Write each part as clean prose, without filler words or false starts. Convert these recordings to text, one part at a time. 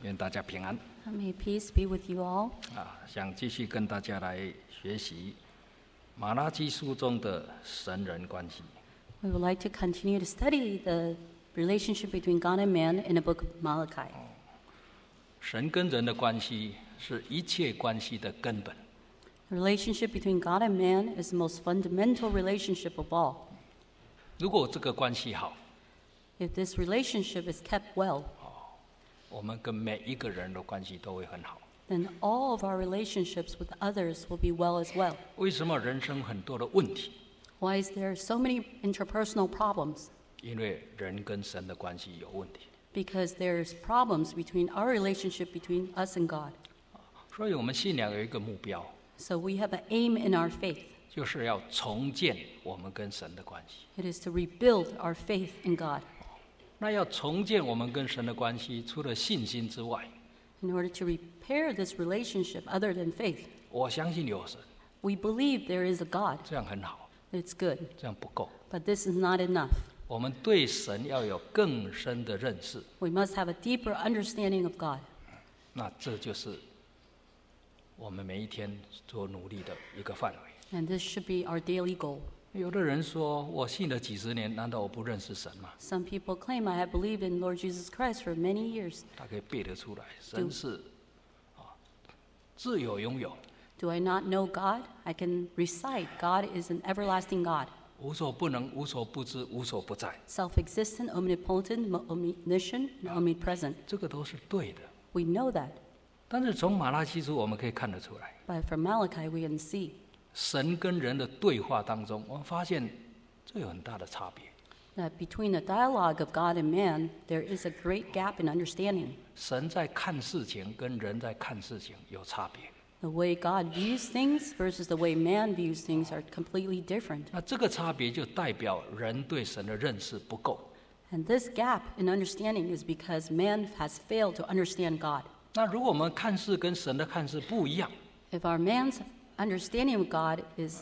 愿大家平安。 May peace be with you all. 想继续跟大家来学习马拉基书中的神人关系。 We would like to continue to study the relationship between God and man in the book of Malachi. 神跟人的关系是一切关系的根本。 The relationship between God and man is the most fundamental relationship of all. 如果这个关系好， If this relationship is kept well, 我们跟每一个人的关系都会很好。 then all of our relationships with others will be well as well. 为什么人生很多的问题？ Why is there so many interpersonal problems? 因为人跟神的关系有问题。 Because there's problems between our relationship between us and God. 所以我们信仰有一个目标， So we have an aim in our faith. 就是要重建我们跟神的关系。 It is to rebuild our faith in God. 那要重建我们跟神的关系，除了信心之外， In order to repair this relationship other than faith, 我相信有神， we believe there is a God. 这样很好， It's good. 这样不够。 But this is not enough. 我们对神要有更深的认识， We must have a deeper understanding of God. 那这就是我们每一天所努力的一个范围。 And this should be our daily goal. 有的人说，我信了几十年，难道我不认识神吗？ Some people claim I have believed in Lord Jesus Christ for many years. 他可以背得出来，神是自有永有， Do I not know God? I can recite God is an everlasting God, 无所不能，无所不知，无所不在， self-existent, omnipotent, omniscient, and omnipresent. 这个都是对的。 We know that. 但是从马拉基书我们可以看得出来， But from Malachi we can see 神跟人的对话当中，我们发现这有很大的差别。 that between the dialogue of God and man, there is a great gap in understanding. 神在看事情跟人在看事情有差别。 The way God views things versus the way man views things are completely different. 那这个差别就代表人对神的认识不够。 And this gap in understanding is because man has failed to understand God. 那如果我们看事跟神的看事不一样， If our man's understanding of God is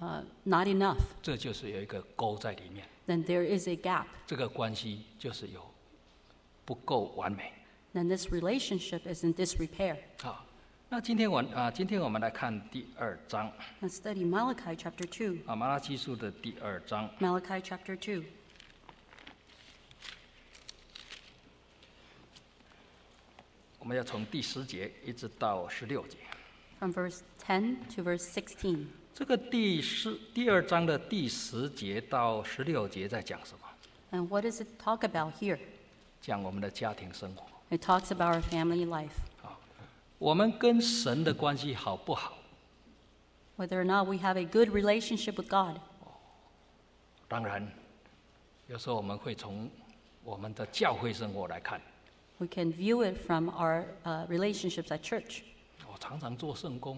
not enough, 这就是有一个沟在里面， then there is a gap. 这个关系就是有不够完美。 Then this relationship is in disrepair. 好，那今天我们来看第2章 Let's study Malachi chapter 2. 马拉基书的第2章。 Malachi chapter 2. 我们要从第10节一直到16节。 From verse 10 to verse 16. 这个第2章的第10节到16节在讲什么？ And what does it talk about here? 讲我们的家庭生活。 It talks about our family life. 我们跟神的关系好不好？ Whether or not we have a good relationship with God. 当然，有时候我们会从我们的教会生活来看。 We can view it from our relationships at church. 我常常做圣工，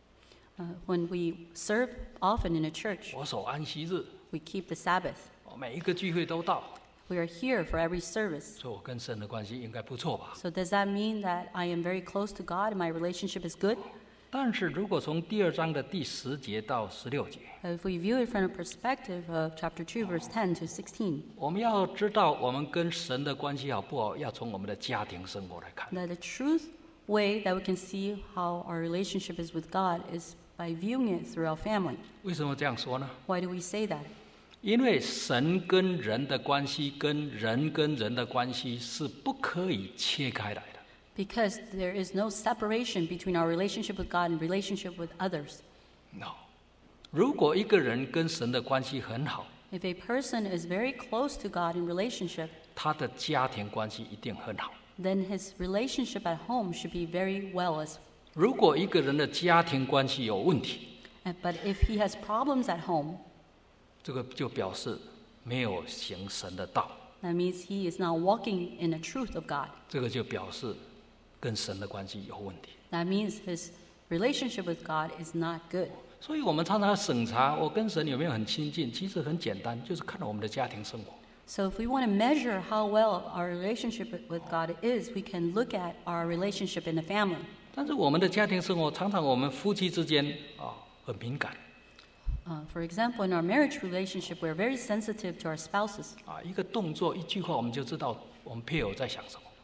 When we serve often in a church, 我守安息日， we keep the Sabbath. 我每一个聚会都到， We are here for every service. 所以我跟神的关系应该不错吧？ So does that mean that I am very close to God and my relationship is good? 但是如果从第2章的第10节到16节， If we view it from the perspective of chapter 2, verse 10 to 16, 我们要知道我们跟神的关系好不好，要从我们的家庭生活来看。 that the truth way that we can see how our relationship is with God is by viewing it through our family. 为什么这样说呢？ Why do we say that? 因为神跟人的关系跟人的关系是不可以切开来的。 Because there is no separation between our relationship with God and relationship with others. No， 如果一个人跟神的关系很好， If a person is very close to God in relationship, 他的家庭关系一定很好。 then his relationship at home should be very well as. 如果一个人的家庭关系有问题， But if he has problems at home, 这个就表示没有行神的道， that means he is not walking in the truth of God. 这个就表示跟神的关系有问题。 That means his relationship with God is not good. 所以我们常常审查我跟神有没有很亲近，其实很简单，就是看到我们的家庭生活。 So if we want to measure how well our relationship with God is, we can look at our relationship in the family. 但是我们的家庭生活，常常我们夫妻之间很敏感。 For example, in our marriage relationship, we're very sensitive to our spouses. 一个动作、一句话，我们就知道我们配偶在想什么。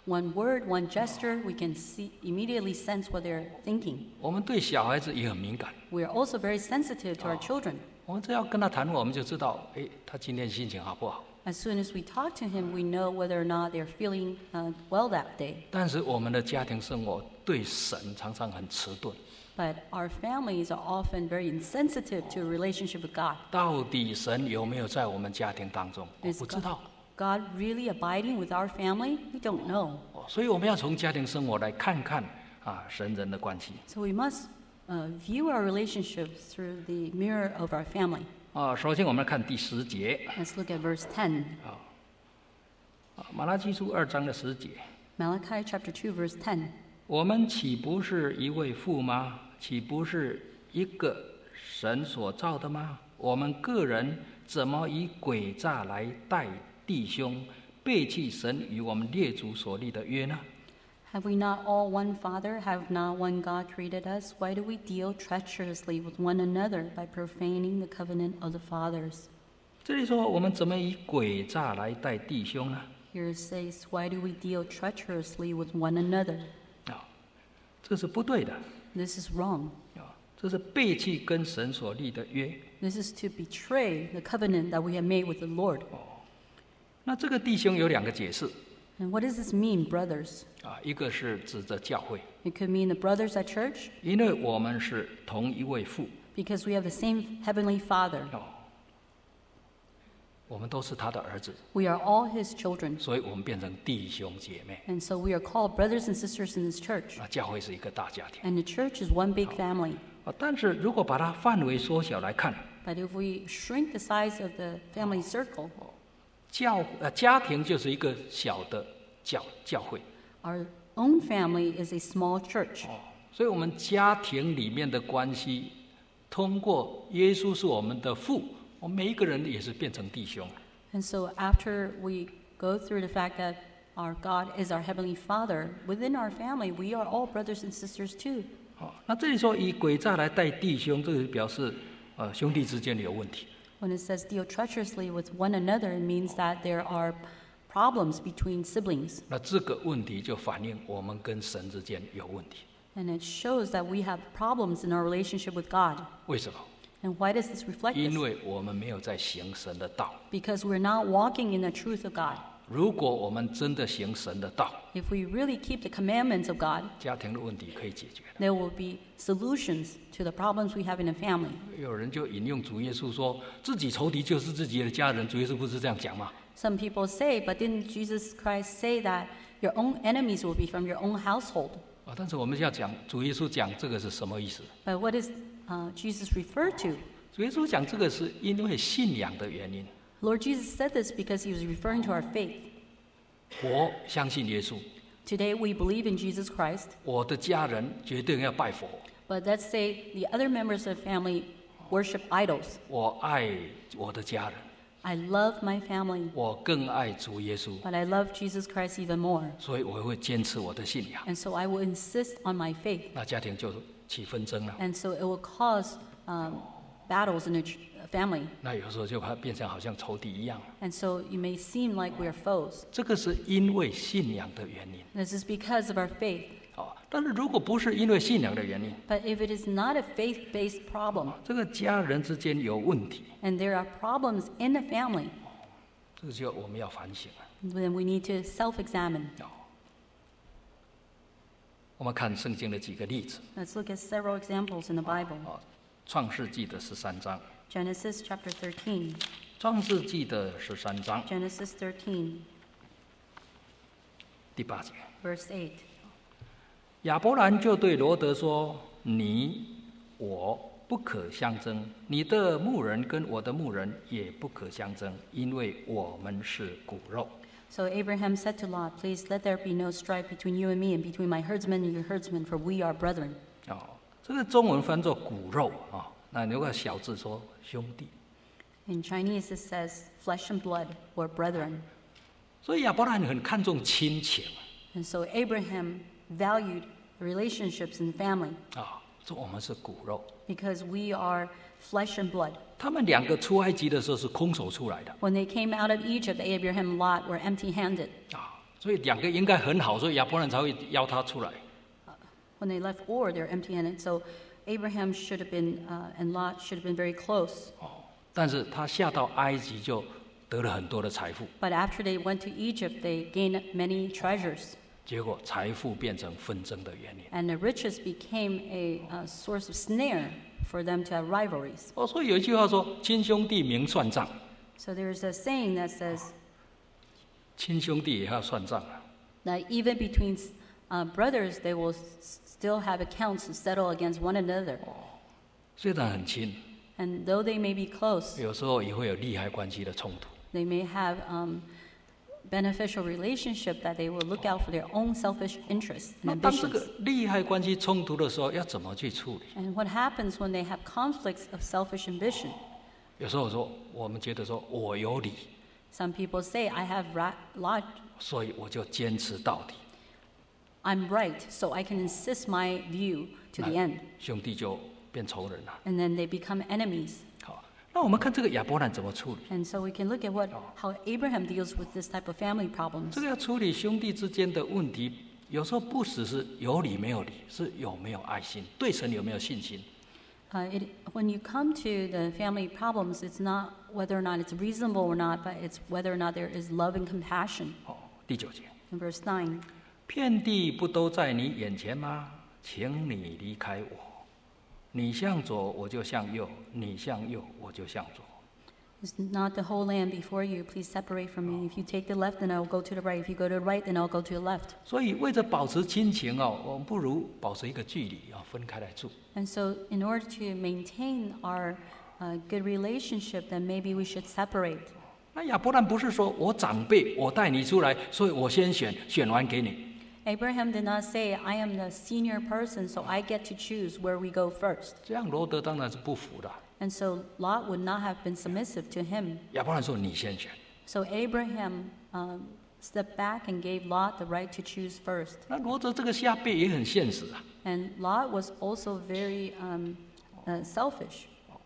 One word, one gesture, we can immediately sense what they're thinking. 我们对小孩子也很敏感， We are also very sensitive to our children. 我们只要跟他谈话，我们就知道，他今天心情好不好。 As soon as we talk to him, we know whether or not they're feeling well that day. 但是我们的家庭生活对神常常很迟钝， But our families are often very insensitive to a relationship with God. 到底神有没有在我们家庭当中？我 Is 不知道。 God really abiding with our family? We don't know. 所以我们要从家庭生活来看看神人的关系。 So we must view our relationships through the mirror of our family. 首先我们来看第10节。 Let's look at verse 10. 马拉基书2章的10节。 Malachi chapter 2, verse 10. 我们岂不是一位父吗？岂不是一个神所造的吗？我们个人怎么以诡诈来待弟兄，背弃神与我们列祖所立的约呢？ Have we not all one Father? Have not one God created us? Why do we deal treacherously with one another by profaning the covenant of the fathers? 这里说我们怎么以诡诈来待弟兄呢？ Here it says, why do we deal treacherously with one another? 这是不对的。 This is wrong. 这是背弃跟神所立的约。 This is to betray the covenant that we have made with the Lord. 那这个弟兄有2个解释 And what does this mean, brothers? 一个是指着教会， It could mean the brothers at church 因为我们是同一位父， because we have the same heavenly Father. 我们都是他的儿子， We are all His children. 所以我们变成弟兄姐妹。 And so we are called brothers and sisters in this church. 教会是一个大家庭。 And the church is one big family. 但是如果把它范围缩小来看， But if we shrink the size of the family circle, 家庭就是一个小的教会。 our own family is a small church. 所以我们家庭里面的关系，通过耶稣是我们的父，我们每一个人也是变成弟兄。 And so after we go through the fact that our God is our heavenly Father, within our family, we are all brothers and sisters too. 那这里说以诡诈来待弟兄，这个表示兄弟之间有问题。 When it says deal treacherously with one another, it means that there are problems between siblings. 那这个问题就反映我们跟神之间有问题。 And it shows that we have problems in our relationship with God. 为什么？ And why does this reflect 因 this? 为我们没有在行神的道。 Because we're not walking in the truth of God. 如果我们真的行神的道， If we really keep the commandments of God, 家庭的问题可以解决的。 there will be solutions to the problems we have in a family. 有人就引用主耶稣说，自己仇敌就是自己的家人。主耶稣不是这样讲吗？ Some people say, but didn't Jesus Christ say that your own enemies will be from your own household? 但是我们要讲主耶稣讲这个是什么意思？ But what does Jesus refer to? 主耶稣讲这个是因为信仰的原因。 Lord Jesus said this because he was referring to our faith. 我相信耶稣， Today we believe in Jesus Christ, 我的家人决定要拜佛， but let's say the other members of the family worship idols. 我爱我的家人， I love my family, 我更爱主耶稣， but I love Jesus Christ even more. 所以我会坚持我的信仰。 And so I will insist on my faith. 那家庭就起纷争了。 And so it will cause battles in a family. 那有时候就把它变成好像仇敌一样。 And so it may seem like we are foes. 这个是因为信仰的原因。 This is because of our faith. 但是如果不是因为信仰的原因， But if it is not a faith-based problem, 这个家人之间有问题， and there are problems in the family, 这个就我们要反省了。 then we need to self-examine. 我们看圣经的几个例子。 Let's look at several examples in the Bible. 创世纪的13章， Genesis chapter 13. 创世纪的13章 Genesis 13, 第8节， verse 8. 亚伯兰就对罗德说：“你我不可相争，你的牧人跟我的牧人也不可相争，因为我们是骨肉。” So Abraham said to Lot, "Please let there be no strife between you and me, and between my herdsmen and your herdsmen, for we are brethren." 这个中文翻作骨肉那有个小字说兄弟。 In Chinese it says flesh and blood, or brethren. 所以亚伯兰很看重亲情 And so Abraham valued relationships in family 说我们是骨肉。 because we are flesh and blood. 他们2个出埃及的时候是空手出来的 When they came out of Egypt, Abraham and Lot were empty-handed. 所以两个应该很好，所以亚伯兰才会邀他出来。 When they left Ur, they're empty-handed. So Abraham should have been and Lot should have been very close. 但是他下到埃及就得了很多的财富， But after they went to Egypt, they gained many treasures. 结果财富变成纷争的原因。 And the riches became a source of snare for them to have rivalries. 所以有一句话说：“亲兄弟明算账。” So there's a saying that says 亲兄弟也要算账啊。 that even between brothers, they will still have accounts to settle against one another. 虽然很亲， And though they may be close, 有时候也会有利害关系的冲突。 they may have beneficial relationship that they will look out for their own selfish interests 那 and 当这 ambitions. 个利害关系冲突的时候，要怎么去处理？ And what happens when they have conflicts of selfish ambition? 有时候我们觉得说我有理， Some people say, I have logic, 所以我就坚持到底， I'm right, so I can insist my view to the end. 兄弟就变仇人了。 And then they become enemies. 好，那我们看这个亚伯兰怎么处理？ And so we can look at how Abraham deals with this type of family problems. 这个要处理兄弟之间的问题，有时候不只是有理没有理，是有没有爱心，对神有没有信心。 When you come to the family problems, it's not whether or not it's reasonable or not, but it's whether or not there is love and compassion. 第9节， In verse 9, 遍地不都在你眼前吗？请你离开我。你向左，我就向右；你向右，我就向左。 is not the whole land before you? Please separate from me. If you take the left, then I will go to the right. If you go to the right, then I'll go to the left. 所以为着保持亲情我们不如保持一个距离分开来住。 And so, in order to maintain our good relationship, then maybe we should separate. 那亚伯兰不是说我长辈，我带你出来，所以我先选，选完给你。 Abraham did not say, I am the senior person, so I get to choose where we go first. 这样罗德当然是不服的。 And so Lot would not have been submissive to him. 亚伯兰说你先选。 So Abraham stepped back and gave Lot the right to choose first. 那罗德这个下辈也很现实啊。 And Lot was also very selfish.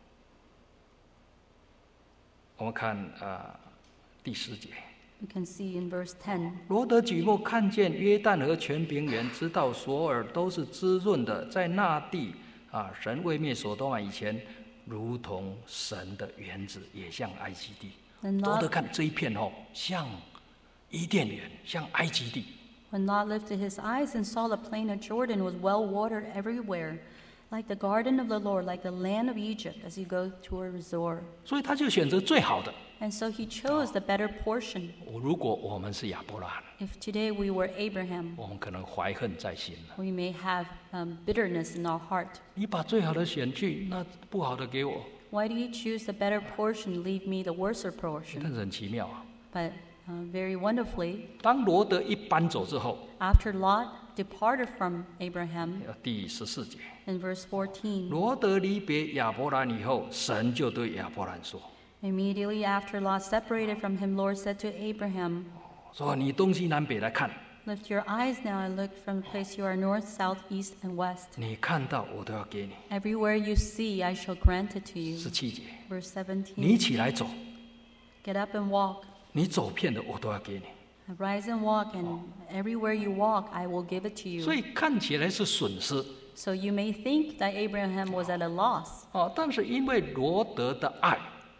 我们看第10节。 You can see in verse 10. 罗德举目看见约旦河全平原，直到索尔都是滋润的，在那地神未灭所多玛以前，如同神的园子，也像埃及地。 And 罗德 Lot, 看这一片像伊甸园，像埃及地。 when Lot lifted his eyes and saw the plain of Jordan was well watered everywhere, like the garden of the Lord, like the land of Egypt, as you go toward Zoar. 所以他就选择最好的。 And so he chose the better portion. 如果我们是亚伯拉罕， If today we were Abraham, 我们可能怀恨在心了。 we may have bitterness in our heart. 你把最好的选去，那不好的给我， Why do you choose the better portion, leave me the worser 但 portion? 是很奇妙啊。 But very wonderfully, 当罗德一搬走之后， after Lot departed from Abraham, 第14节， in verse 14, 罗德离别亚伯兰以后，神就对亚伯兰说 immediately after Lot separated from him, Lord said to Abraham, 说你东西南北来看， Lift your eyes now and look from the place you are north, south, east, and west. 你看到我都要给你。 Everywhere you see, I shall grant it to you. 17节， Verse 你 17, 起来走， get up and walk. 你走遍的我都要给你。 Rise and walk, and everywhere you walk, I will give it to 所 you. 以看起来是损失 So you may think that Abraham was at a loss, 但是因为罗德的爱，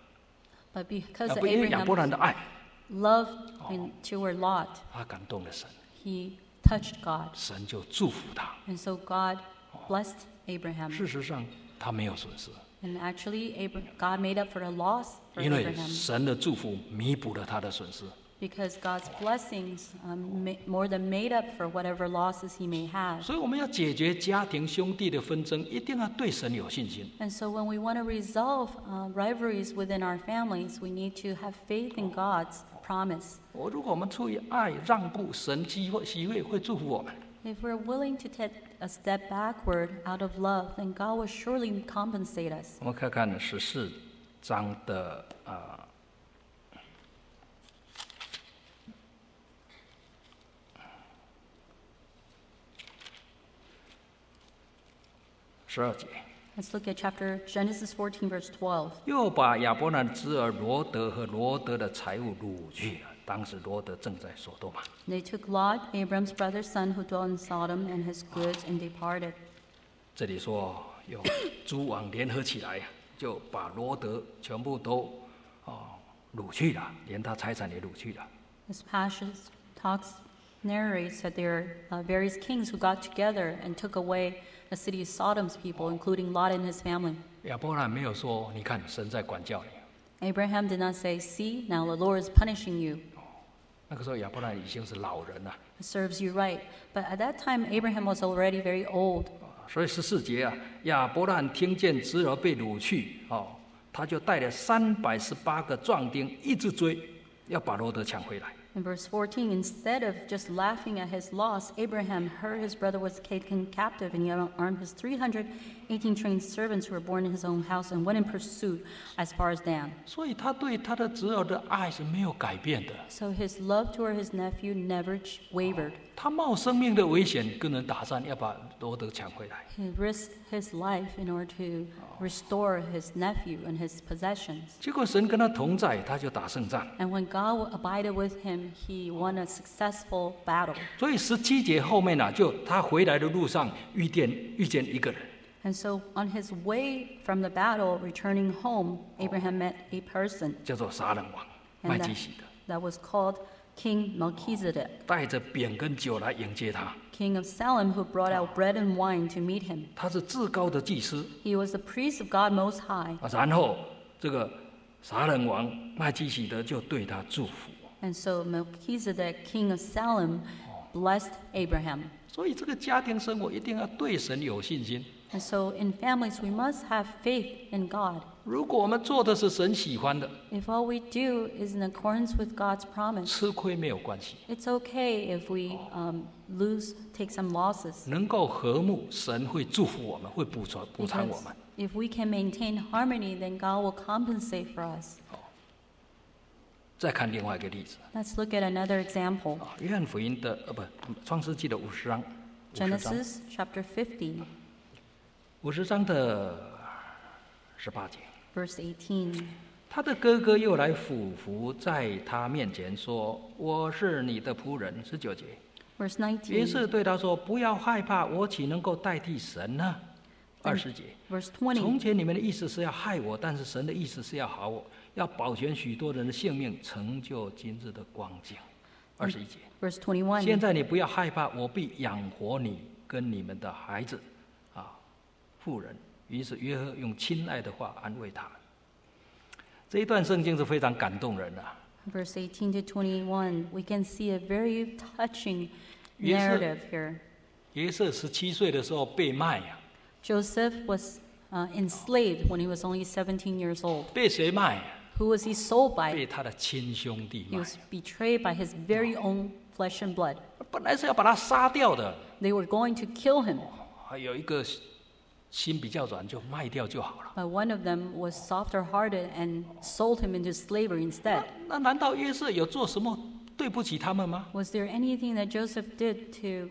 but because 不因为亚伯兰 Abraham's 的爱， love toward Lot, 他感动了神， he touched God. 神就祝福他。 And so God blessed Abraham. 事实上，他没有损失， And actually, God made up for the loss for 因为 Abraham. 神的祝福弥补了他的损失。 Because God's blessings more than made up for whatever losses he may have. 所以我们要解决家庭兄弟的纷争，一定要对神有信心。 And so when we want to resolve rivalries within our families, we need to have faith in God's promise. 如果我们出于爱让步，神喜会祝福我们。 If we're willing to take a step backward out of love, then God will surely compensate us. 我们看看14章的12节。 Let's look at Genesis 14, verse 12. 又把亚伯兰的侄儿罗德和罗德的财物掳去了， 当时罗德正在所多玛。 They took Lot, Abram's brother's son, who dwelt in Sodom, and his goods, and departed. 这里说有诸王联合起来，就把罗德全部都掳去了，连他财产也掳去了。 This passage narrates that there are various kings who got together and took away the city of Sodom's people, including Lot and his family. 亚伯兰没有说，你看神在管教你。 Abraham did not say, "See, now the Lord is punishing you. 那个时候亚伯兰已经是老人了。 It serves you right." But at that time, Abraham was already very old. 所以14节啊，亚伯兰听见侄儿被掳去，他就带了318个壮丁一直追，要把罗德抢回来。 In verse 14, instead of just laughing at his loss, Abraham heard his brother was taken captive, and he armed his 318 trained servants who were born in his own house and went in pursuit as far as Dan. 所以他对他的侄儿的爱是没有改变的。 So his love toward his nephew never wavered. 他冒生命的危险跟人打仗，要把罗德抢回来。 He risked his life in order to restore his nephew and his possessions. 结果神跟他同在，他就打胜仗。 And when God abided with him, he won a successful battle. 所以17节后面呢，就他回来的路上遇见一个人， And so on his way from the battle, returning home, Abraham met a person 叫做撒冷王 And 麦基洗德， that was called King Melchizedek, 带着饼跟酒来迎接他。 king of Salem, who brought out bread and wine to meet him. 他是至高的祭司。 He was the priest of God Most High. 然后这个撒冷王麦基洗德就对他祝福。 And so Melchizedek, king of Salem, blessed Abraham. 所以这个家庭生活一定要对神有信心。 And so in families, we must have faith in God. 如果我们做的是神喜欢的， If all we do is in accordance with God's promise, 吃亏没有关系， it's okay if we take some losses. 能够和睦，神会祝福我们，会补偿我 Because 们。 if we can maintain harmony, then God will compensate for us. 再看另外一个例子， Let's look at another example. 约翰福音的创世纪的50章 Genesis chapter 50, ，50章的18节。 verse 18. 他的哥哥又来俯伏在他面前说：“我是你的仆人。”19节， Verse 于 19. 是对他说：“不要害怕，我岂能够代替神呢？”20节， Verse 从 20. 前你们的意思是要害我，但是神的意思是要好我，要保全许多人的性命，成就今日的光景。21节， Verse 21. 现在你不要害怕，我必养活你跟你们的孩子，妇人。于是约瑟用亲爱的话安慰他们。这一段圣经是非常感动人的。 Verse 18 to 21. We can see a very touching Yes, sir. narrative here. 约瑟17岁的时候被卖呀， Joseph was enslaved when he was only 17 years old. 被谁卖？ Who was he sold by? 被他的亲兄弟 He 卖。 was betrayed by his very own flesh and blood. 本来是要把他杀掉的， They were going to kill him, 还有一个心比较软，就卖掉就好了。 but one of them was softer hearted and sold him into slavery instead. 那难道约瑟有做什么对不起他们吗？ Was there anything that Joseph did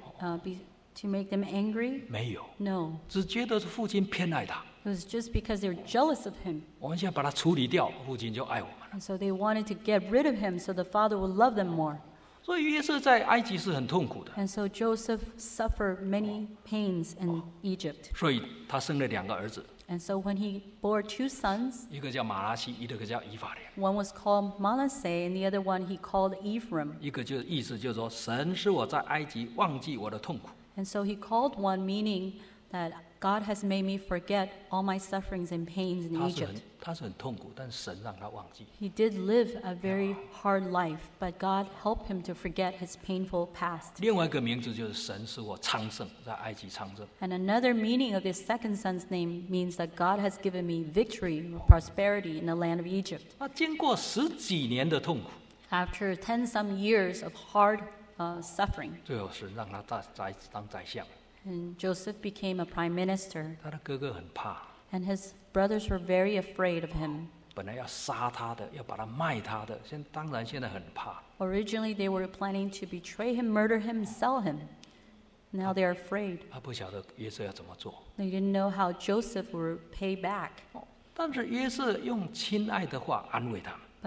to make them angry? 没有， No. 只觉得是父亲偏爱他。 It was just because they were jealous of him. 我们现在把他处理掉，父亲就爱我们了。 And so they wanted to get rid of him so the father would love them more. 所以约瑟在埃及是很痛苦的， And so Joseph suffered many pains in Egypt. 所以他生了2个儿子， And so when he bore 2 sons, 一个叫马拉西，一个叫以法莲。 one was called Manasseh and the other one he called Ephraim. 一个就意思就是说，神使我在埃及忘记我的痛苦。 And so he called one, meaning that God has made me forget all my sufferings and pains in 他是 Egypt. 很痛苦，但神让他忘记。 He did live a very hard life, but God helped him to forget his painful past. 另外一个名字就是神使我昌盛，在埃及昌盛。 And another meaning of this second son's name means that God has given me victory or prosperity in the land of Egypt. 那经过10几年的痛苦， After 10 some years of hard suffering, 最后神让他当宰相。 and Joseph became a prime minister, 他的哥哥很怕， and his brothers were very afraid of him. 本来要杀他的，要把他卖他的，当然现在很怕。 Originally, they were planning to betray him, murder him, and sell him. Now they are afraid. 他不晓得约瑟要怎么做。 They didn't know how Joseph would pay back. 但是约瑟用亲爱的话安慰他们。 But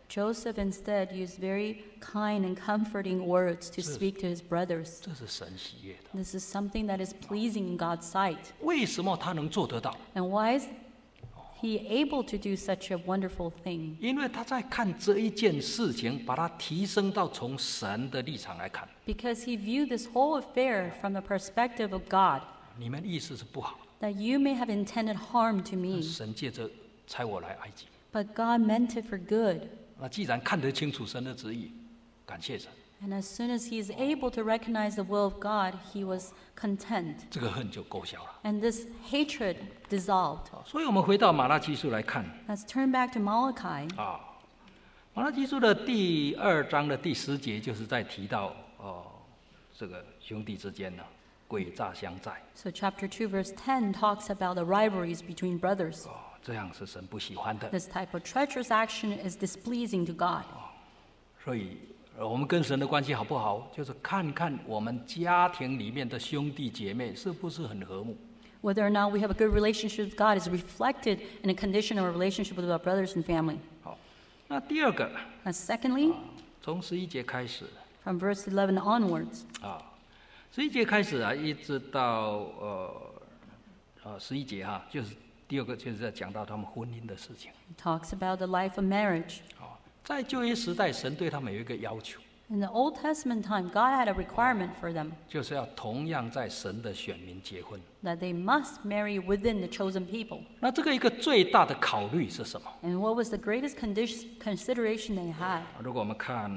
Joseph instead used very kind and comforting words to 是。 speak to his brothers. 这是神喜悦的。 This is something that is pleasing in God's sight. 为什么他能做得到？ And why is he able to do such a wonderful thing? 因为他在看这一件事情，把它提升到从神的立场来看。 Because he viewed this whole affair from the perspective of God, 你们意思是不好， that you may have intended harm to me, 神借着差我来埃及。 but God meant it for good. 那既然看得清楚神的旨意，感谢神， And as soon as he is able to recognize the will of God, he was content. 这个恨就勾销了。 And this hatred dissolved. 所以我们回到马拉基书来看 Let's turn back to Malachi. 啊，马拉基书的第2章的第10节就是在提到这个兄弟之间呢诡诈相在。 So chapter 2 verse 10 talks about the rivalries between brothers. 这样是神不喜欢的。 This type of treacherous action is displeasing to God. 所以，我们跟神的关系好不好，就是看看我们家庭里面的兄弟姐妹是不是很和睦。 Whether or not we have a good relationship with God is reflected in a condition of a relationship with our brothers and family. 好，那第二个， And secondly, 从11节开始 from verse 11 onwards, 啊，11节开始啊，一直到11节哈，就是第二个就是在讲到他们婚姻的事情。 it talks about the life of marriage. 啊，在旧约时代，神对他们有一个要求， In the Old Testament time, God had a requirement for them 就是要同样在神的选民结婚。 that they must marry within the chosen people. 那这个一个最大的考虑是什么？ And what was the greatest consideration they had? 如果我们看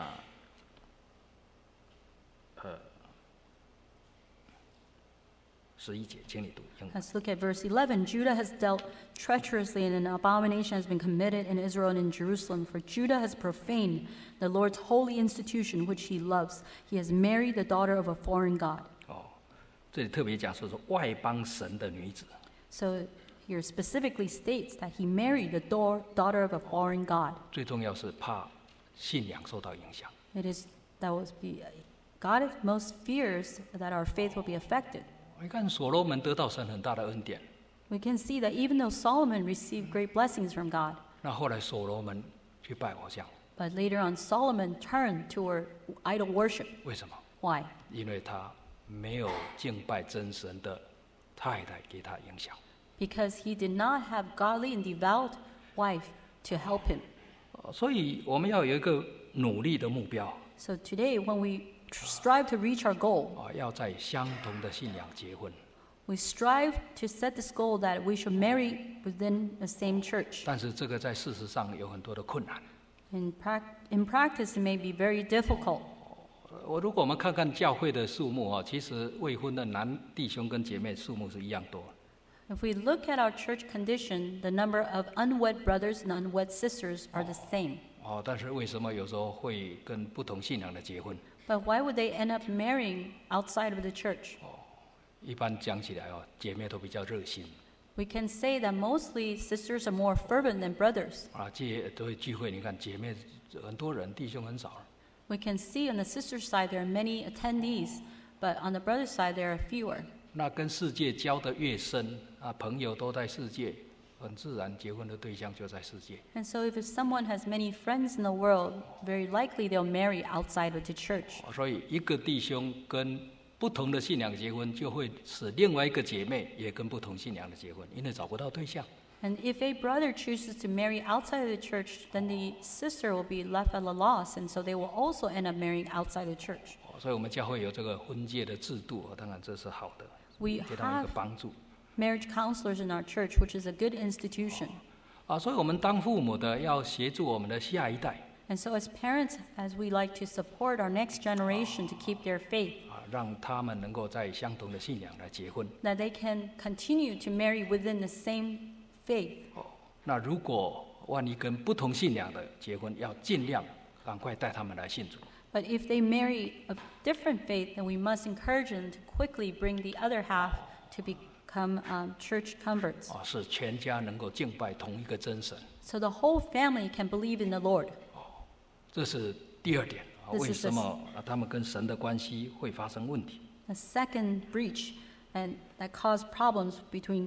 11节，请你读英文。 Let's look at verse 11. Judah has dealt treacherously, and an abomination has been committed in Israel and in Jerusalem. For Judah has profaned the Lord's holy institution, which he loves. He has married the daughter of a foreign god. 哦，这里特别讲说是外邦神的女子。 So here specifically states that he married the daughter of a foreign god. 最重要是怕信仰受到影响。 It is that was be God most fears that our faith will be affected. 你看所罗门得到神很大的恩典， We can see that even though Solomon received great blessings from God, 那后来所罗门去拜偶像， but later on Solomon turned toward idol worship. 为什么？ Why? 因为他没有敬拜真神的太太给他影响。 Because he did not have godly and devout wife to help him. 所以我们要有一个努力的目标 So today, when we strive to reach our goal, 啊，要在相同的信仰结婚。 we strive to set this goal that we should marry within the same church. 但是这个在事实上有很多的困难。 In practice, it may be very difficult. 如果我们看看教会的数目啊，其实未婚的男弟兄跟姐妹数目是一样多。 If we look at our church condition, the number of unwed brothers and unwed sisters are the same. 哦，但是为什么有时候会跟不同信仰的结婚？ But why would they end up marrying outside of the church? 一般讲起来哦，姐妹都比较热心 We can say that mostly sisters are more fervent than brothers. 啊，都会聚会。你看姐妹很多人，弟兄很少。 We can see on the sister side there are many attendees, but on the brother side there are fewer. 那跟世界交得越深啊，朋友都在世界，很自然结婚的对象就在世界。 And so if someone has many friends in the world, very likely they'll marry outside of the church. 所以一个弟兄跟不同的信仰结婚，就会使另外一个姐妹也跟不同信仰的结婚，因为找不到对象。 And if a brother chooses to marry outside of the church, then the sister will be left at a loss, and so they will also end up marrying outside the church. 所以我们教会有这个婚介的制度，当然这是好的， We 给他们一 have 个帮助。 marriage counselors in our church, which is a good institution. 所以我们当父母的要协助我们的下一代， And so as parents, as we like to support our next generation to keep their faith, 让他们能够在相同的信仰来结婚。 that they can continue to marry within the same faith. 那如果万一跟不同信仰的结婚，要尽量赶快带他们来信主。 But if they marry a different faith, then we must encourage them to quickly bring the other half to become church converts, 使全家能够敬拜同一个真神。 so the whole family can believe in the Lord. 这是第二点 This is 为什么他们跟神的关系会发生问题？ The second breach and that caused problems between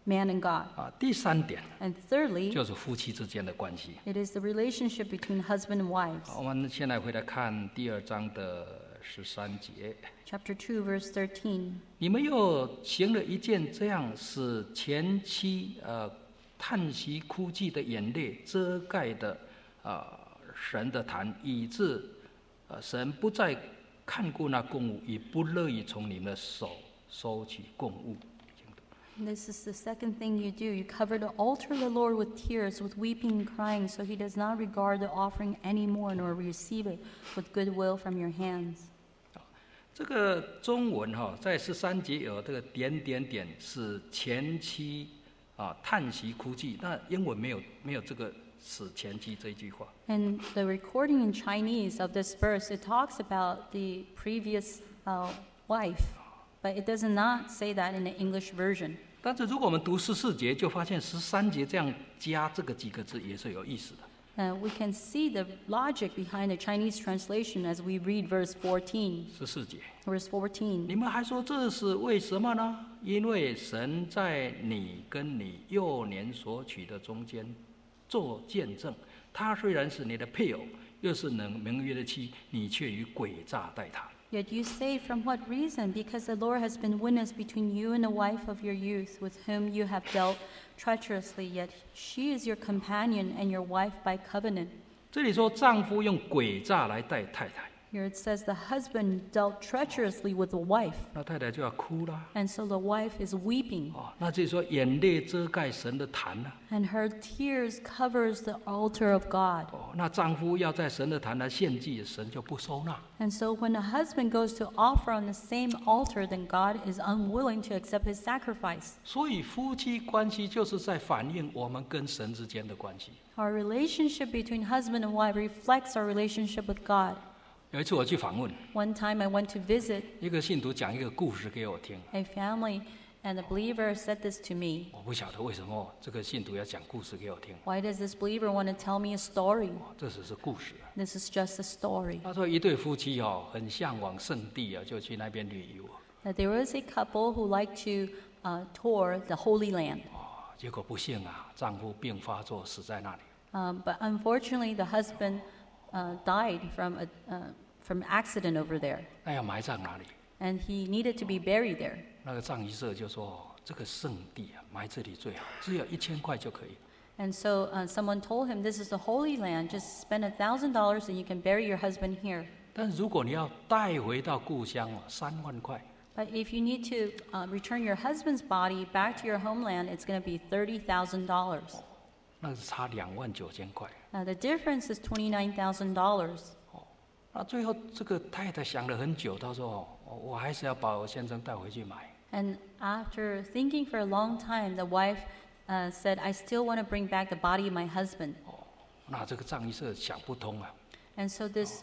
man and God. 第三点 And thirdly, 就是夫妻之间的关系。 it is the relationship between husband and wives. 我们现在回来看第2章的13节。 Chapter 2, verse 13. 你们又行了一件这样使前妻叹息哭泣的眼泪遮盖的神的坛，以致神不再看顾那供物，也不乐意从你们的手收取供物。 This is the second thing you do. You cover the altar of the Lord with tears, with weeping and crying, so he does not regard the offering anymore, nor receive it with goodwill from your hands. 这个中文在13节有这个点点点，使前妻叹息哭泣。那英文没有这个使前妻这一句话。 And the recording in Chinese of this verse, it talks about the previous wife, but it does not say that in the English version. 但是如果我们读14节，就发现13节这样加这个几个字也是有意思的。 We can see the logic behind the Chinese translation as we read verse 14. 14节， Verse 14. 你们还说这是为什么呢？因为神在你跟你幼年所娶的中间做见证，他虽然是你的配偶，又是盟约的妻，你却以诡诈待他。 Yet you say, from what reason? Because the Lord has been witness between you and the wife of your youth, with whom you have dealt treacherously, yet she is your companion and your wife by covenant. 这里说丈夫用诡诈来待太太， Here it says the husband dealt treacherously with the wife, 那太太就要哭啦。 and so the wife is weeping, 那这里说眼泪遮盖神的坛啦。 and her tears covers the altar of God. 那丈夫要在神的坛来献祭，神就不收纳。 And so when the husband goes to offer on the same altar, then God is unwilling to accept his sacrifice. 所以夫妻关系就是在反映我们跟神之间的关系。 Our relationship between husband and wife reflects our relationship with God. 有一次我去访问 One time I went to visit 一个信徒，讲一个故事给我听。 a family, and the believer said this to me. 我不晓得为什么这个信徒要讲故事给我听。 Why does this believer want to tell me a story? 这只是故事。 This is just a story. 他说一对夫妻很向往圣地就去那边旅游。 That there was a couple who liked to tour the Holy Land. 结果不幸丈夫病发作死在那里。 But unfortunately, the husband died from accident over there, 那要埋葬哪里？ and he needed to be buried there. 那个葬仪社就说这个圣地埋这里最好，只有1000块就可以。 And so someone told him, "This is the Holy Land. Just spend $1,000 and you can bury your husband here." 但如果你要带回到故乡3万块。 But if you need to return your husband's body back to your homeland, it's going to be $30,000. 那是差29000块。 The difference is $29,000. 那最后这个太太想了很久，她说：“我还是要把我先生带回去买。” And after thinking for a long time, the wife said, "I still want to bring back the body of my husband." 那这个葬仪社想不通啊。 And so this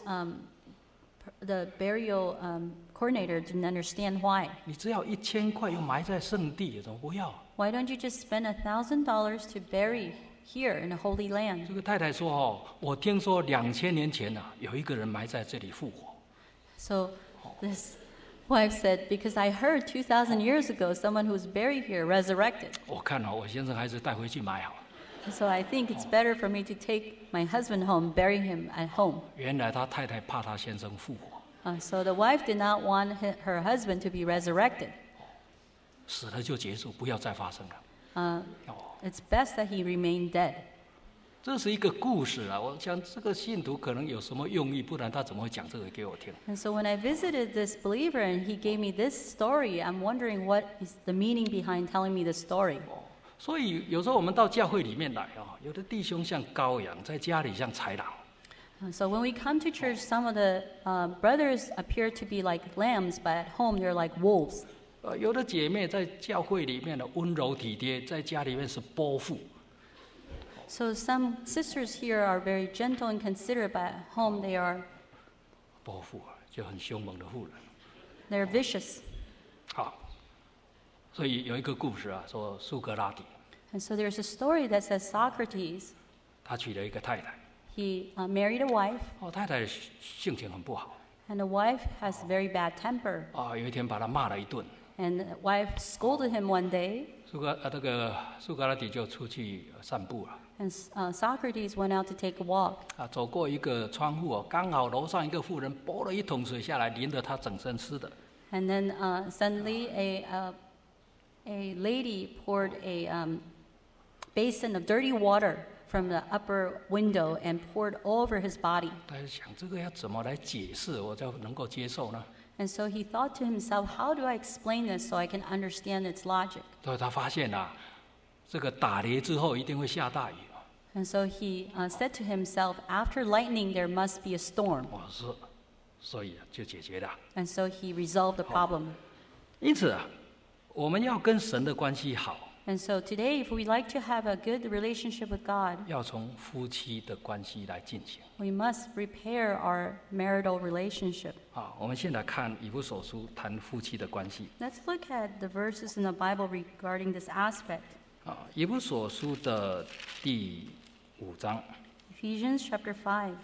the burial coordinator didn't understand why. 你只要1000块又埋在圣地，怎么不要？ Why don't you just spend $1,000 to bury here in the Holy Land? 这个太太说：“我听说2000年前有一个人埋在这里复活。” So this wife said, "Because I heard 2,000 years ago someone who was buried here resurrected. 我看我先生还是带回去埋好了。 So I think it's better for me to take my husband home, bury him at home." 原来他太太怕他先生复活， So the wife did not want her husband to be resurrected. 死了就结束，不要再发生了。 It's best that he remain dead. 这是一个故事啊，我想这个信徒可能有什么用意，不然他怎么会讲这个给我听？ And so when I visited this believer and he gave me this story, I'm wondering what is the meaning behind telling me this story. 所以有时候我们到教会里面来有的弟兄像羔羊，在家里像豺狼。 So when we come to church, some of the brothers appear to be like lambs, but at home they're like wolves. 有的姐妹在教会里面温柔体贴，在家里面是泼妇。 So some sisters here are very gentle and considerate, but at home they are 泼妇就很凶猛的妇人。 they're vicious. 好，所以有一个故事说苏格拉底， And so there's a story that says Socrates, 他娶了一个太太， he married a wife, 太太性情很不好， and the wife has very bad temper. 有一天把他骂了一顿。 And the wife scolded him one day, 这个苏格拉底就出去散步了。 and Socrates went out to take a walk. 走过一个窗户刚好楼上一个妇人拨了一桶水下来，淋得他整身湿的。 And then suddenly a lady poured a basin of dirty water from the upper window and poured all over his body. 大家想这个要怎么来解释，我就能够接受呢？ And so he thought to himself, how do I explain this so I can understand its logic? 所以他发现这个打雷之后一定会下大雨。 And so he said to himself, after lightning there must be a storm. 所以就解决了。 And so he resolved the problem. 因此我们要跟神的关系好， And so today, if we'd like to have a good relationship with God, 要从夫妻的关系来进行。 we must repair our marital relationship. 我们先来看以弗所书谈夫妻的关系。 Let's look at the verses in the Bible regarding this aspect. 以弗所书的第5章。 Ephesians chapter 5.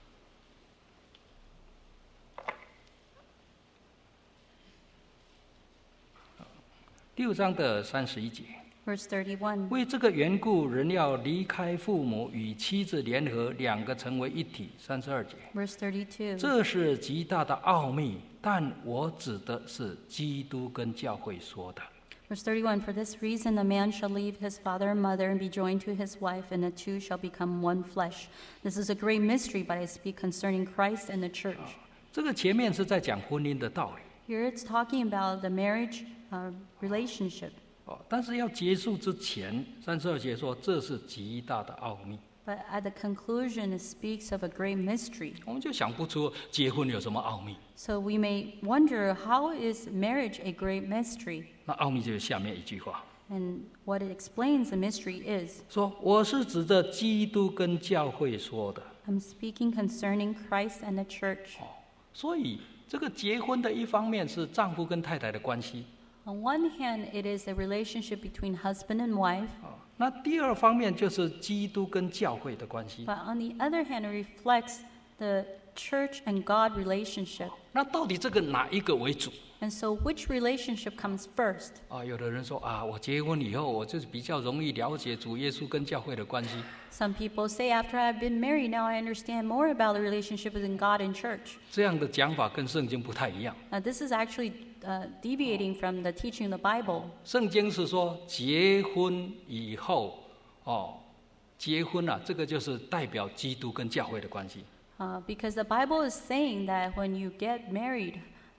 第5章的31节。 Verse 31. 为这个缘故，人要离开父母，与妻子联合，两个成为一体。32节。 Verse 32. 这是极大的奥秘，但我指的是基督跟教会说的。 Verse 31. For this reason, a man shall leave his father and mother and be joined to his wife, and the two shall become one flesh. This is a great mystery, but I speak concerning Christ and the church. 这个前面是在讲婚姻的道理。 Here it's talking about the marriage relationship. 但是要结束之前，32节说这是极大的奥秘。 But at the conclusion, it speaks of a great mystery. 我们就想不出结婚有什么奥秘。 So we may wonder, how is marriage a great mystery? 那奥秘就是下面一句话， And what it explains the mystery is, 说我是指着基督跟教会说的。 I'm speaking concerning Christ and the church. 所以这个结婚的一方面是丈夫跟太太的关系， On one hand, it is a relationship between husband and wife, 那第二方面就是基督跟教会的关系。 but on the other hand, it reflects the church and God relationship. 那到底这个哪一个为主？ And so which relationship comes first? 有的人说我结婚以后，我就是比较容易了解主耶稣跟教会的关系。 Some people say, after I've been married, now I understand more about the relationship between God and church. 这样的讲法跟圣经不太一样。 Now, this is actually deviating from the teaching of the Bible. 圣经是说结婚以后，结婚这个就是代表基督跟教会的关系。 Because the Bible is saying that when you get married,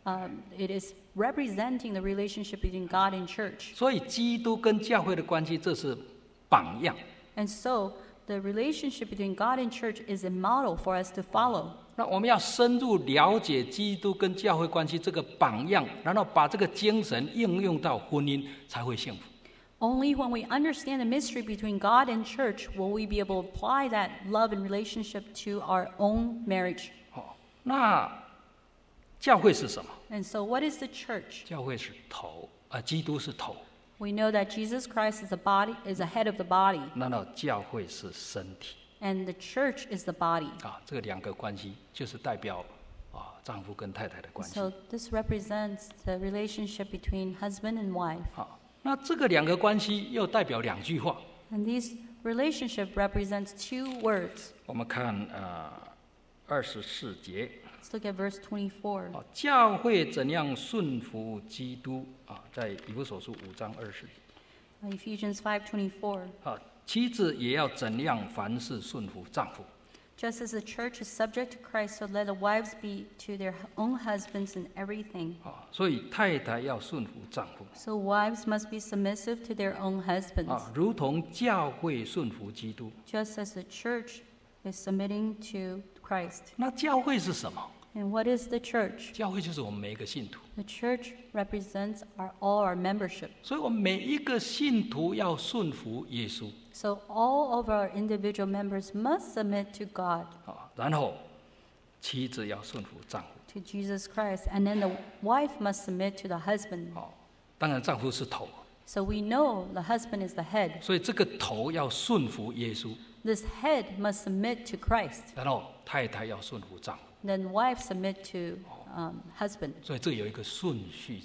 it is representing the relationship between God and church. 所以基督跟教会的关系，这是榜样。 And so the relationship between God and church is a model for us to follow. 那我们要深入了解基督跟教会关系这个榜样，然后把这个精神应用到婚姻，才会幸福。 Only when we understand the mystery between God and church will we be able to apply that love and relationship to our own marriage. 那教会是什么？ And so what is the church? 教会是头，基督是头。 We know that Jesus Christ is the head of the body, 那教会是身体。 and the church is the body. 这两个关系就是代表丈夫跟太太的关系。 So this represents the relationship between husband and wife. 那这个两个关系又代表2句话。 And this relationship represents 2 words. 我们看24节。 Let's look at verse 24. 教会怎样顺服基督在以弗所书5章20节。 Ephesians 5:24. 妻子也要怎样凡事顺服丈夫。 Just as the church is subject to Christ, so let the wives be to their own husbands in everything. 所以太太要顺服丈夫。 So wives must be submissive to their own husbands, 如同教会顺服基督。 just as the church is submitting to Christ. 那教会是什么？ And what is the church? 教会就是我们每一个信徒。 The church represents all our membership. 所以我们每一个信徒要顺服耶稣。 So all of our individual members must submit to God, 然后妻子要顺服丈夫。 to Jesus Christ, and then the wife must submit to the husband. 当然丈夫是头， So we know the husband is the head. 所以这个头要顺服耶稣。 This head must submit to Christ. 然后太太要顺服丈夫。 Then wife submit to husband. 所以这有一个顺序在里面。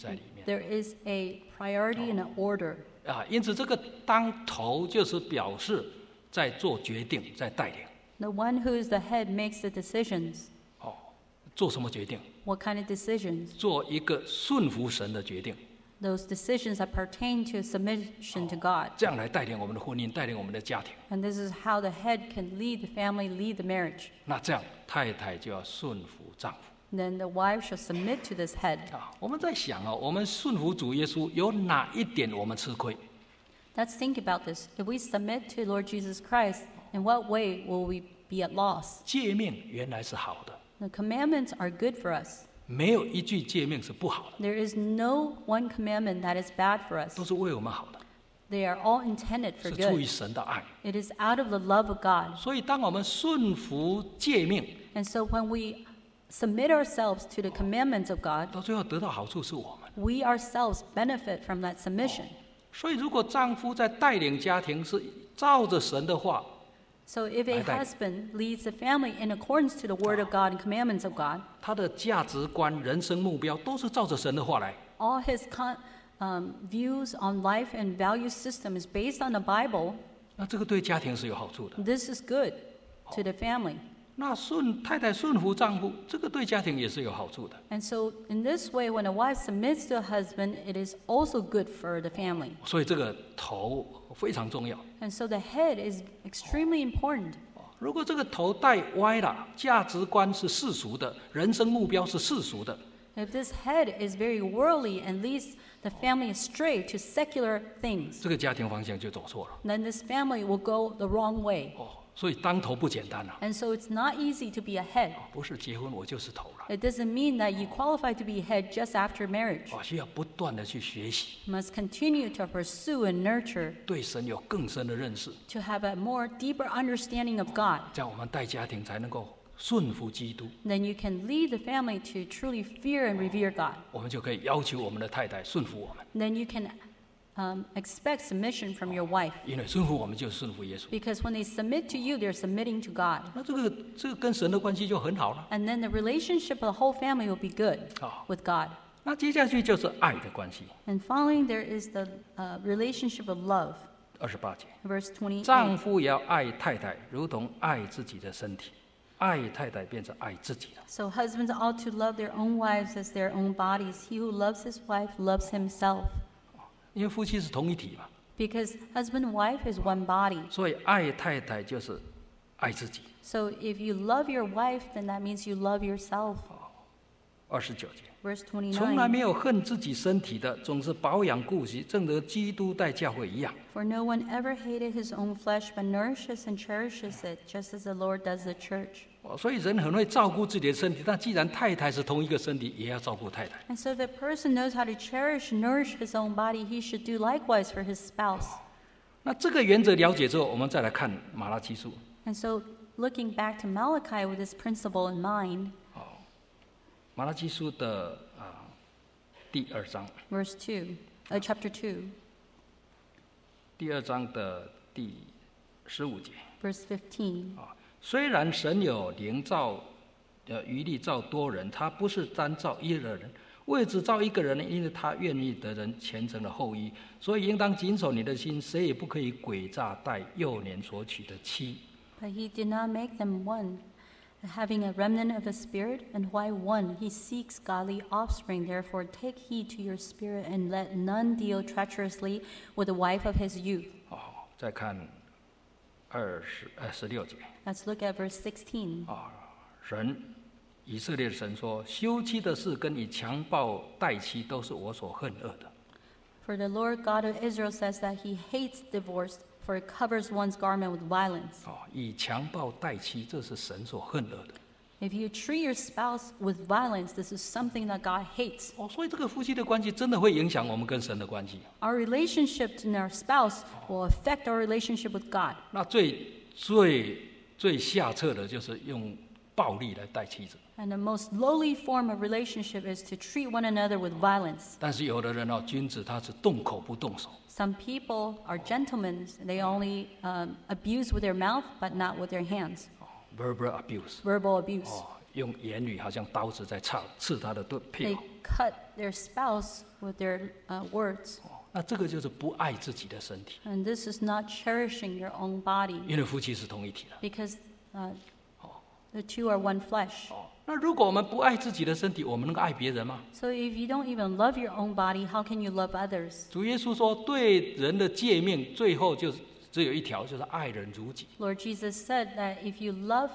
There is a priority and an order. 因此这个当头就是表示在做决定，在带领。 The one who is the head makes the decisions. 做什么决定？ What kind of decisions? 做一个顺服神的决定， Those decisions that pertain to submission to God. 这样来带领我们的婚姻，带领我们的家庭。 And this is how the head can lead the family, lead the marriage. 那这样太太就要顺服丈夫。 Then the wife shall submit to this head. 我们在想我们顺服主耶稣有哪一点我们吃亏？ Let's think about this. If we submit to Lord Jesus Christ, in what way will we be at loss? 诫命原来是好的， The commandments are good for us. 没有一句诫命是不好的， There is no one commandment that is bad for us. 都是为我们好的， They are all intended for 是出于 good. 神的爱。 It is out of the love of God. 所以，当我们顺服诫命， And so when we submit ourselves to the commandments of God, 到最后得到好处是我们。 we ourselves benefit from that submission. 所以，如果丈夫在带领家庭是照着神的话， So if a husband leads the family in accordance to the word of God and commandments of God, 他的价值观、人生目标都是照着神的话来。 all his views on life and value system is based on the Bible, 那这个对家庭是有好处的。 this is good to the family. 那太太顺服丈夫，这个对家庭也是有好处的。 And so in this way, when a wife submits to a husband, it is also good for the family. 所以这个头非常重要。 And so the head is extremely important. 如果这个头带歪了，价值观是世俗的，人生目标是世俗的， If this head is very worldly and leads the family astray to secular things, 这个家庭方向就走错了。 then this family will go the wrong way. 所以当头不简单啊！ And so it's not easy to be a head. 不是结婚我就是头了， It doesn't mean that you qualify to be a head just after marriage. 需要不断的去学习， You must continue to pursue and nurture 对神有更深的认识， to have a more deeper understanding of God. 这样我们带家庭才能够顺服基督， Then you can lead the family to truly fear and revere God. 我们就可以要求我们的太太顺服我们， Then you can expect submission from your wife. 因为顺服我们就是顺服耶稣。 Because when they submit to you, they're submitting to God. 那这个跟神的关系就很好了。 And then the relationship of the whole family will be good with God. 那接下去就是爱的关系。 And following, there is the relationship of love. 28节， Verse 28. 丈夫也要爱太太，如同爱自己的身体。爱太太变成爱自己了。 So husbands ought to love their own wives as their own bodies. He who loves his wife loves himself. 因为夫妻是同一体嘛， Because husband and wife is one body. 所以爱太太就是爱自己。 So if you love your wife, then that means you love yourself. 29节， Verse 从来没 29. 有恨自己身体的，总是保养顾惜，正如基督待教会一样。 For no one ever hated his own flesh, but nourishes and cherishes it, just as the Lord does the church. 所以人很会照顾自己的身体，但既然太太是同一个身体，也要照顾太太。 And so if a person knows how to cherish and nourish his own body, he should do likewise for his spouse. 那这个原则了解之后，我们再来看马拉基书。 And so looking back to Malachi with this principle in mind, 马拉基书的第2章， verse 2, chapter 2, 第2章的第15节。 verse 15. 虽然神有灵造余力造多人，他不是单造一个人，为只造一个人，因为他愿意得人虔诚的后裔，所以应当谨守你的心，谁也不可以诡诈待幼年所娶的妻。 But he did not make them one, having a remnant of the Spirit, and why one? He seeks godly offspring. Therefore take heed to your spirit, and let none deal treacherously with the wife of his youth. 再看16节。 Let's look at verse 16. 以色列神说：“休妻的事跟以强暴待妻都是我所恨恶的。” For the Lord God of Israel says that he hates divorce, for it covers one's garment with violence. 以强暴待妻，这是神所恨恶的。 If you treat your spouse with violence, this is something that God hates. 所以这个夫妻的关系真的会影响我们跟神的关系。 Our relationship to our spouse will affect our relationship with God. 那最下策的就是用暴力来待妻子。 And the most lowly form of relationship is to treat one another with violence. 但是有的人君子他是动口不动手。 Some people are gentlemen. They only abuse with their mouth, but not with their hands. verbal abuse， Verbal abuse. 用言语好像刀子在刺他的配 They 偶。 cut their spouse with their words. 那这个就是不爱自己的身体， And this is not cherishing your own body 因为夫妻是同一体的。 because the two are one flesh. 那如果我们不爱自己的身体，我们能够爱别人吗？ So if you don't even love your own body, how can you love others? 主耶稣说，对人的诫命最后就只有一条，就是爱人如己。 Lord Jesus said that if you love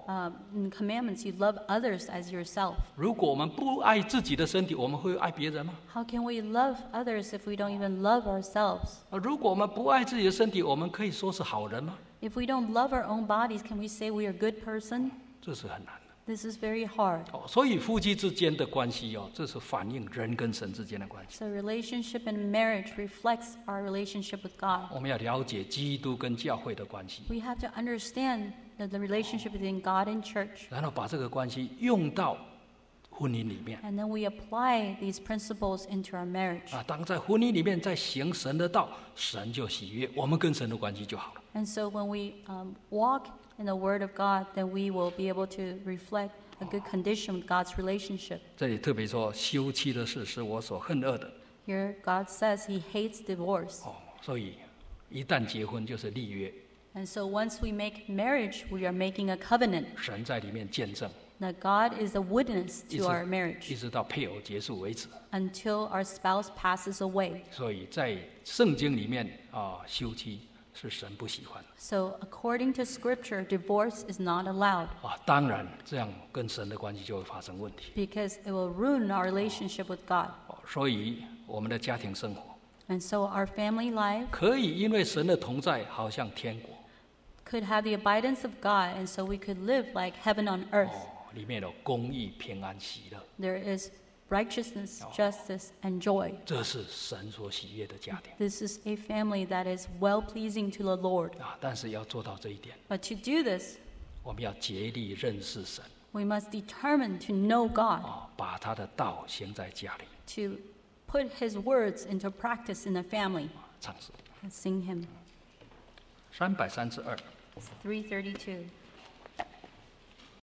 in commandments, you love others as yourself. 如果我们不爱自己的身体，我们会爱别人吗？ How can we love others if we don't even love ourselves? 如果我们不爱自己的身体，我们可以说是好人吗？ If we don't love our own bodies, can we say we are a good person? 这是很难的。 This is very hard. 所以夫妻之间的关系这是反映人跟神之间的关系。 So relationship in marriage reflects our relationship with God. 我们要了解基督跟教会的关系， We have to understand the relationship between God and church. 然后把这个关系用到婚姻里面。 And then we apply these principles into our marriage. 当在婚姻里面在行神的道，神就喜悦，我们跟神的关系就好了。 And so when we walk in the Word of God, then we will be able to reflect a good condition with God's relationship. 这里特别说，休妻的事是我所恨恶的。 Here, God says He hates divorce. 所以一旦结婚就是立约， And so once we make marriage, we are making a covenant 神在里面见证， that God is a witness 一 to our 直 marriage 到配偶结束为止。 until our spouse passes away. 所以在圣经里面休妻是神不喜欢的。 So according to Scripture, divorce is not allowed 当然这样跟神的关系就会发生问题。 because it will ruin our relationship with God. 所以我们的家庭生活 And so our family life 可以因为神的同在，好像天国。 could have the abidance of God, and so we could live like heaven on earth. 里面有公义、平安、喜乐， There is righteousness, justice, and joy. 这是神所喜悦的家庭 This is a family that is well-pleasing to the Lord. 但是要做到这一点， But to do this, 我们要竭力认识神 we must determine to know God, 把他的道行在家里。 to put His words into practice in the family. 唱诗 Let's sing Him. 332。 332.